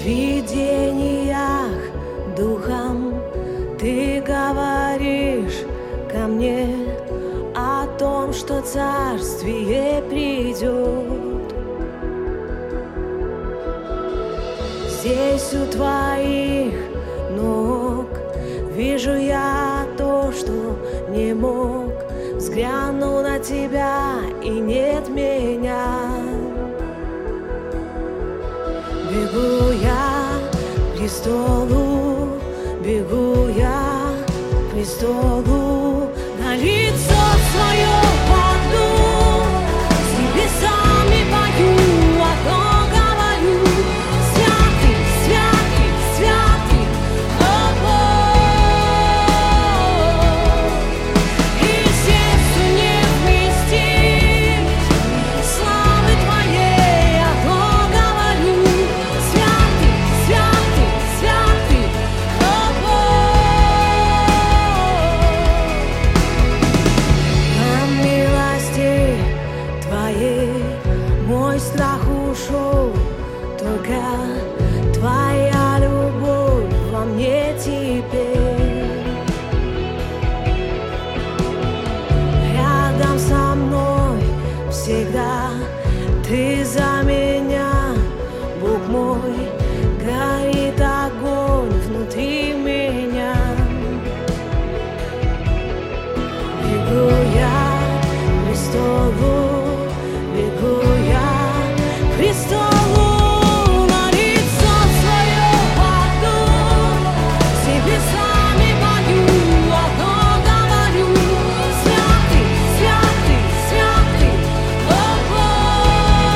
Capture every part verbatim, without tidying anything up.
видениях духом ты говоришь ко мне о том, что царствие придет. Здесь у твоих ног вижу я то, что не мог. Взгляну на тебя, и нет меня. Бегу я к престолу, бегу я к престолу, на лицо свое паду, с небесами пою, одно говорю: святый, святый, святый, о-о-о. И сердцу не вместить славы твоей, одно говорю: святый, святый, святый, о-о-о. По милости твоей мой страх ушел, только твоя любовь во мне теперь. Рядом со мной всегда ты за меня, Бог мой, горит огонь внутри меня. Бегу я к престолу, бегу я к престолу, на лицо свое паду, с небесами пою, одно говорю: святый, святый, святый, о-о-о.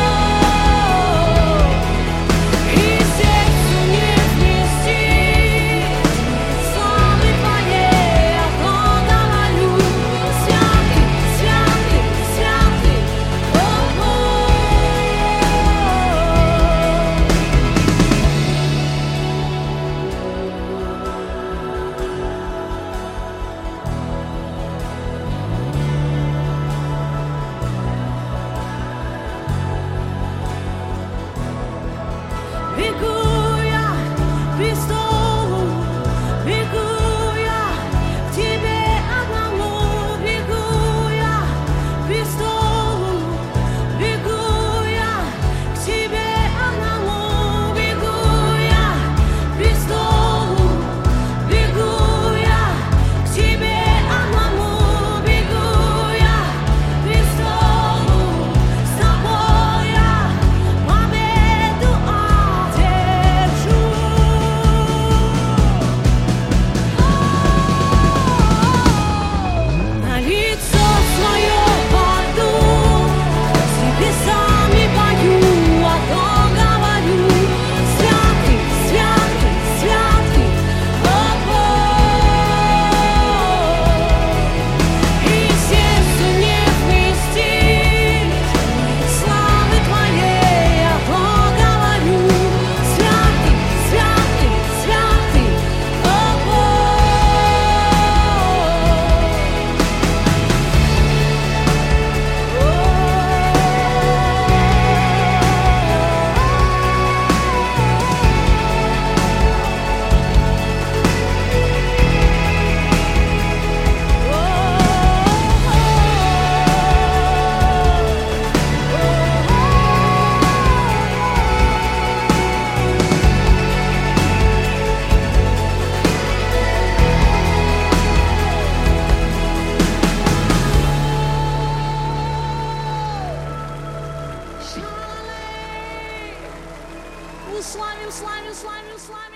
И сердцу не вместить славы твоей, одно говорю: святый, святый, святый, о-о-о. Бегу я к престолу, бегу я к тебе одному, бегу я к престолу, бегу я к тебе одному, бегу я к престолу, бегу я к тебе одному, бегу я к престолу, с тобой я победу одержу. На лицо свое паду, с небесами пою, одно говорю: святый, святый, святый, о-о-о. И сердцу не вместить славы твоей, одно говорю: святый, святый, святый, о-о-о. Славим, славим, славим, славим.